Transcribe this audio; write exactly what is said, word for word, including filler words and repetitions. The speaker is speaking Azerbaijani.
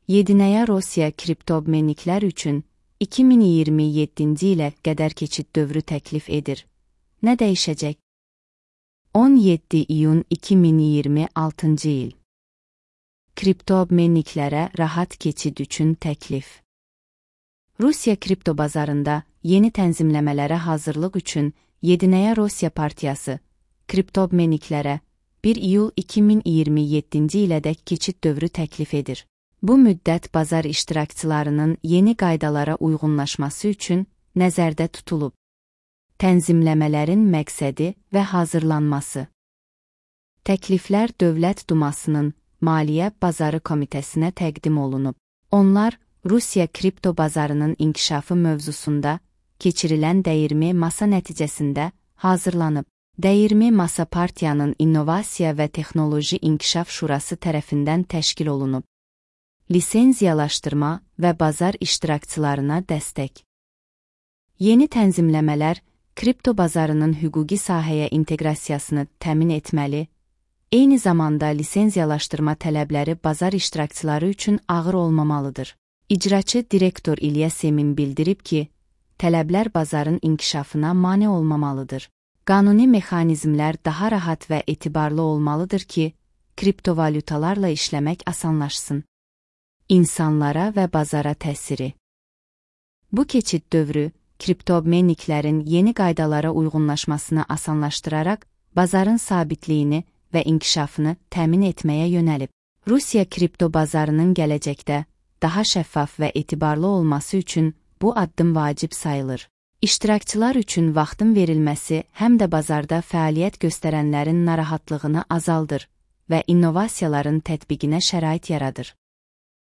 Yedinəyə Rusiya kriptomenniklər üçün iki min iyirmi yeddinci ilə qədər keçid dövrü təklif edir. Nə dəyişəcək? on yeddi iyun iki min iyirmi altıncı il. Kriptomenniklərə rahat keçid üçün təklif. Rusiya kripto bazarında yeni tənzimləmələrə hazırlıq üçün Yedinəyə Rusiya partiyası kriptomenniklərə bir iyul iki min iyirmi yeddinci ilədək keçid dövrü təklif edir. Bu müddət bazar iştirakçılarının yeni qaydalara uyğunlaşması üçün nəzərdə tutulub. Tənzimləmələrin məqsədi və hazırlanması. Təkliflər Dövlət Dumasının Maliyyə Bazarı Komitəsinə təqdim olunub. Onlar Rusiya kripto bazarının inkişafı mövzusunda keçirilən dəyirmi masa nəticəsində hazırlanıb. Dəyirmi masa partiyanın İnnovasiya və Texnoloji İnkişaf Şurası tərəfindən təşkil olunub. Lisenziyalaşdırma və bazar iştirakçılarına dəstək. Yeni tənzimləmələr kripto bazarının hüquqi sahəyə inteqrasiyasını təmin etməli, eyni zamanda lisenziyalaşdırma tələbləri bazar iştirakçıları üçün ağır olmamalıdır. İcraçı direktor İlyas Semin bildirib ki, tələblər bazarın inkişafına mane olmamalıdır. Qanuni mexanizmlər daha rahat və etibarlı olmalıdır ki, kriptovalyutalarla işləmək asanlaşsın. İnsanlara və bazara təsiri. Bu keçid dövrü, kriptomenniklərin yeni qaydalara uyğunlaşmasını asanlaşdıraraq, bazarın sabitliyini və inkişafını təmin etməyə yönəlib. Rusiya kripto bazarının gələcəkdə daha şəffaf və etibarlı olması üçün bu addım vacib sayılır. İştirakçılar üçün vaxtın verilməsi həm də bazarda fəaliyyət göstərənlərin narahatlığını azaldır və innovasiyaların tətbiqinə şərait yaradır.